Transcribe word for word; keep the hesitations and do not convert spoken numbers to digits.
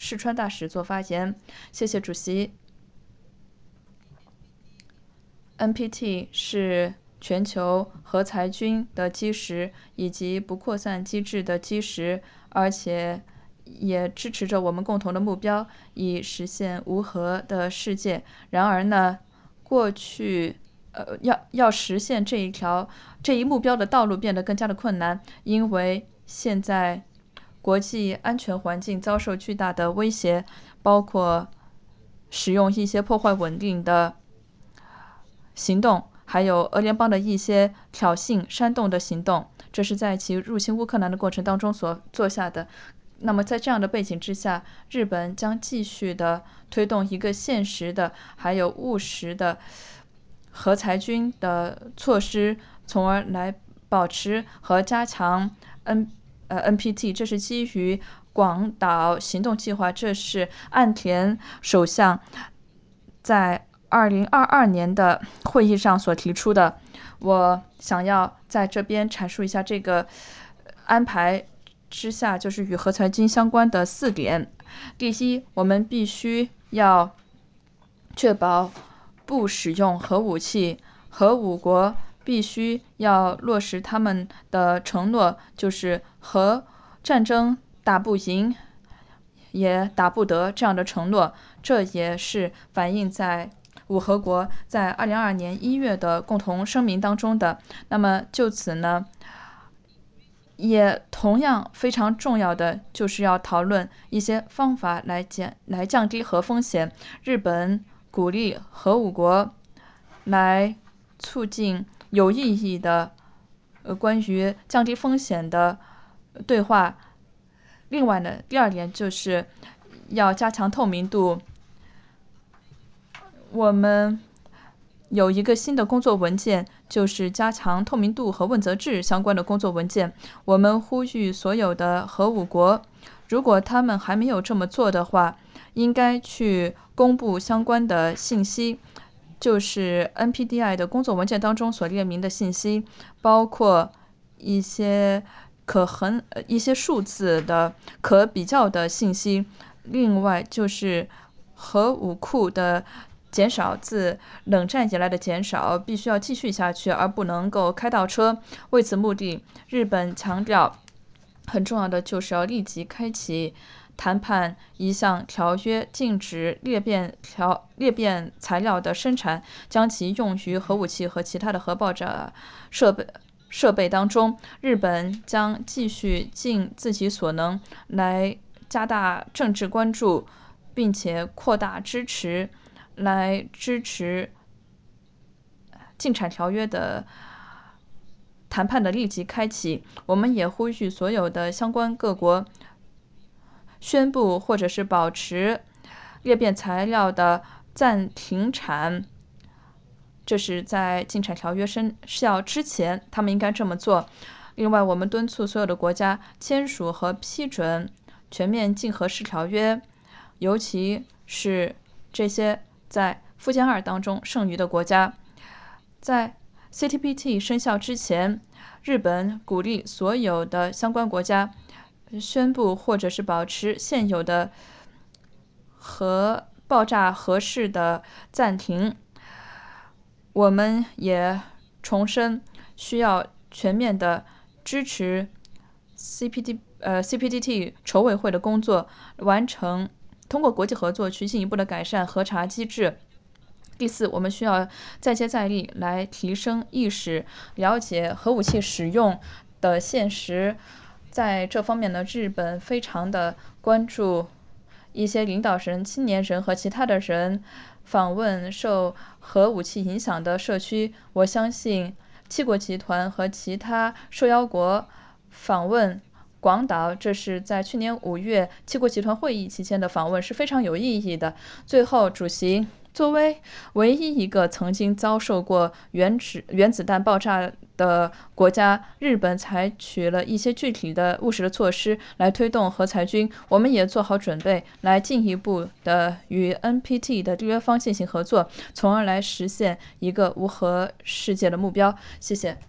世川大使做发言。谢谢主席。N P T 是全球核裁军的基石以及不扩散机制的基石，而且也支持着我们共同的目标，以实现无核的世界。然而呢，过去呃要要实现这一条这一目标的道路变得更加的困难，因为现在国际安全环境遭受巨大的威胁，包括使用一些破坏稳定的行动，还有俄联邦的一些挑衅、煽动的行动，这是在其入侵乌克兰的过程当中所做下的。那么在这样的背景之下，日本将继续的推动一个现实的还有务实的核裁军的措施，从而来保持和加强 N 呃 N P T。这是基于广岛行动计划，这是岸田首相在二零二二年的会议上所提出的。我想要在这边阐述一下这个安排之下，就是与核裁军相关的四点。第一，我们必须要确保不使用核武器，核武国必须要落实他们的承诺，就是核战争打不赢也打不得这样的承诺。这也是反映在五核国在二零二二年一月的共同声明当中的。那么就此呢，也同样非常重要的就是要讨论一些方法来减来降低核风险。日本鼓励核武国来促进有意义的呃关于降低风险的对话。另外呢，第二点就是要加强透明度。我们有一个新的工作文件，就是加强透明度和问责制相关的工作文件。我们呼吁所有的核武国，如果他们还没有这么做的话，应该去公布相关的信息，就是 N P T I 的工作文件当中所列明的信息，包括一些可衡、一些数字的可比较的信息。另外就是核武库的减少，自冷战以来的减少必须要继续下去，而不能够开倒车。为此目的，日本强调很重要的就是要立即开启谈判一项条约，禁止裂变条裂变材料的生产，将其用于核武器和其他的核爆炸设备设备当中。日本将继续尽自己所能来加大政治关注，并且扩大支持，来支持禁产条约的谈判的立即开启。我们也呼吁所有的相关各国宣布或者是保持裂变材料的暂停产，这是在禁产条约生效之前他们应该这么做。另外，我们敦促所有的国家签署和批准全面禁核式条约，尤其是这些在附件二当中剩余的国家。在 C T B T 生效之前，日本鼓励所有的相关国家宣布或者是保持现有的核爆炸核试的暂停。我们也重申需要全面的支持 C P D 呃 C P D T 筹委会的工作，完成通过国际合作去进一步的改善核查机制。第四，我们需要再接再厉来提升意识，了解核武器使用的现实。在这方面呢，日本非常的关注一些领导人、青年人和其他的人访问受核武器影响的社区。我相信七国集团和其他受邀国访问广岛，这是在去年五月七国集团会议期间的访问，是非常有意义的。最后，主席，作为唯一一个曾经遭受过原子原子弹爆炸的国家，日本采取了一些具体的务实的措施来推动核裁军。我们也做好准备，来进一步的与 N P T 的缔约方进行合作，从而来实现一个无核世界的目标。谢谢。